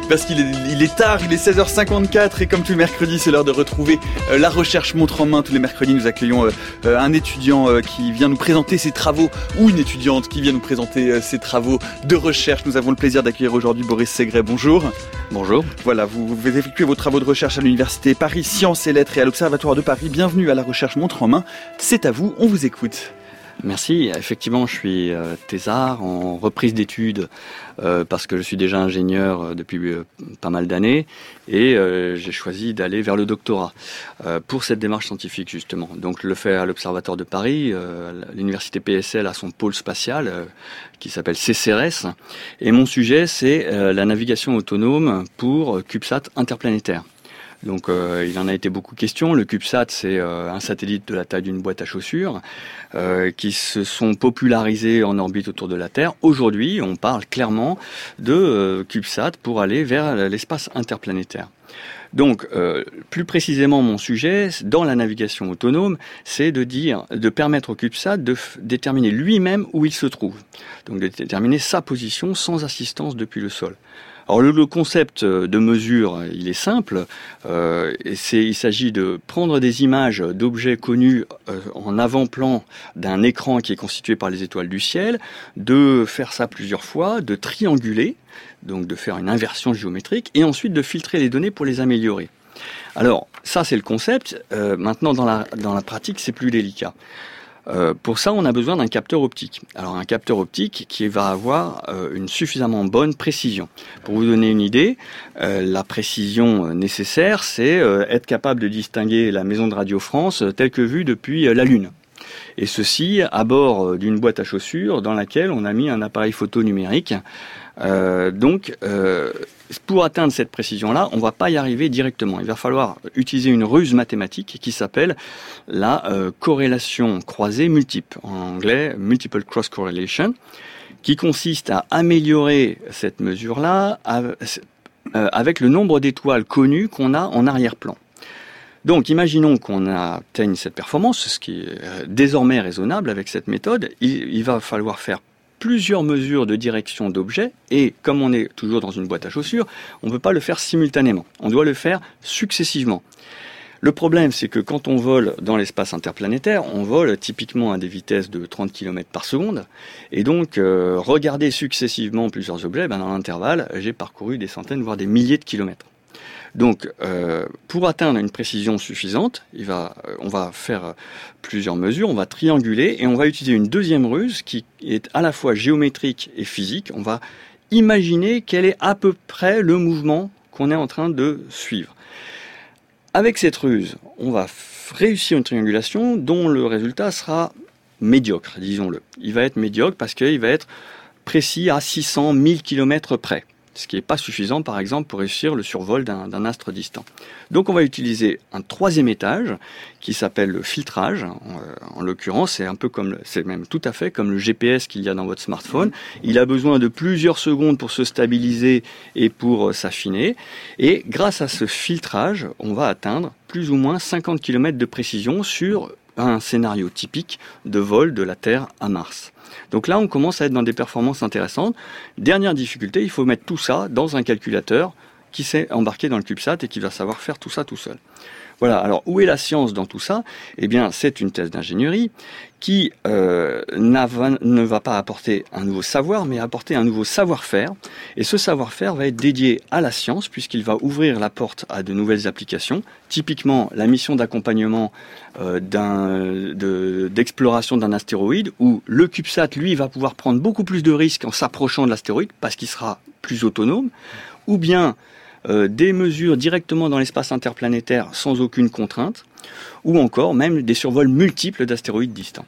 Parce il est tard, il est 16h54 et comme tous les mercredis, c'est l'heure de retrouver la recherche montre en main. Tous les mercredis, nous accueillons un étudiant qui vient nous présenter ses travaux ou une étudiante qui vient nous présenter ses travaux de recherche. Nous avons le plaisir d'accueillir aujourd'hui Boris Segret. Bonjour. Bonjour. Voilà, vous effectuez vos travaux de recherche à l'Université Paris Sciences et Lettres et à l'Observatoire de Paris. Bienvenue à la recherche montre en main. C'est à vous, on vous écoute. Merci. Effectivement, je suis thésard en reprise d'études parce que je suis déjà ingénieur depuis pas mal d'années et j'ai choisi d'aller vers le doctorat pour cette démarche scientifique justement. Donc je le fais à l'Observatoire de Paris, l'Université PSL a son pôle spatial qui s'appelle CCRS et mon sujet c'est la navigation autonome pour CubeSat interplanétaire. Donc il en a été beaucoup question. Le CubeSat, c'est un satellite de la taille d'une boîte à chaussures qui se sont popularisés en orbite autour de la Terre. Aujourd'hui, on parle clairement de CubeSat pour aller vers l'espace interplanétaire. Donc, plus précisément, mon sujet dans la navigation autonome, c'est de permettre au CubeSat de déterminer lui-même où il se trouve. Donc, de déterminer sa position sans assistance depuis le sol. Alors le concept de mesure, il est simple. Il s'agit de prendre des images d'objets connus en avant-plan d'un écran qui est constitué par les étoiles du ciel, de faire ça plusieurs fois, de trianguler, donc de faire une inversion géométrique, et ensuite de filtrer les données pour les améliorer. Alors ça c'est le concept. Maintenant dans la pratique c'est plus délicat. Pour ça, on a besoin d'un capteur optique. Alors un capteur optique qui va avoir une suffisamment bonne précision. Pour vous donner une idée, la précision nécessaire, c'est être capable de distinguer la maison de Radio France telle que vue depuis la Lune. Et ceci à bord d'une boîte à chaussures dans laquelle on a mis un appareil photo numérique. Pour atteindre cette précision-là, on ne va pas y arriver directement. Il va falloir utiliser une ruse mathématique qui s'appelle la corrélation croisée multiple, en anglais multiple cross correlation, qui consiste à améliorer cette mesure-là avec le nombre d'étoiles connues qu'on a en arrière-plan. Donc, imaginons qu'on atteigne cette performance, ce qui est désormais raisonnable avec cette méthode. Il va falloir faire plusieurs mesures de direction d'objets et comme on est toujours dans une boîte à chaussures, on ne peut pas le faire simultanément. On doit le faire successivement. Le problème, c'est que quand on vole dans l'espace interplanétaire, on vole typiquement à des vitesses de 30 km par seconde. Et donc, regarder successivement plusieurs objets, dans l'intervalle, j'ai parcouru des centaines, voire des milliers de kilomètres. Donc, pour atteindre une précision suffisante, on va faire plusieurs mesures, on va trianguler et on va utiliser une deuxième ruse qui est à la fois géométrique et physique. On va imaginer quel est à peu près le mouvement qu'on est en train de suivre. Avec cette ruse, on va réussir une triangulation dont le résultat sera médiocre, disons-le. Il va être médiocre parce qu'il va être précis à 600 000 km près. Ce qui n'est pas suffisant, par exemple, pour réussir le survol d'un astre distant. Donc on va utiliser un troisième étage qui s'appelle le filtrage. En l'occurrence, c'est même tout à fait comme le GPS qu'il y a dans votre smartphone. Il a besoin de plusieurs secondes pour se stabiliser et pour s'affiner. Et grâce à ce filtrage, on va atteindre plus ou moins 50 km de précision sur un scénario typique de vol de la Terre à Mars. Donc là, on commence à être dans des performances intéressantes. Dernière difficulté, il faut mettre tout ça dans un calculateur qui s'est embarqué dans le CubeSat et qui va savoir faire tout ça tout seul. Voilà, alors où est la science dans tout ça ? Eh bien, c'est une thèse d'ingénierie qui ne va pas apporter un nouveau savoir, mais apporter un nouveau savoir-faire. Et ce savoir-faire va être dédié à la science, puisqu'il va ouvrir la porte à de nouvelles applications. Typiquement, la mission d'accompagnement d'exploration d'un astéroïde, où le CubeSat, lui, va pouvoir prendre beaucoup plus de risques en s'approchant de l'astéroïde, parce qu'il sera plus autonome, ou bien des mesures directement dans l'espace interplanétaire sans aucune contrainte, ou encore même des survols multiples d'astéroïdes distants.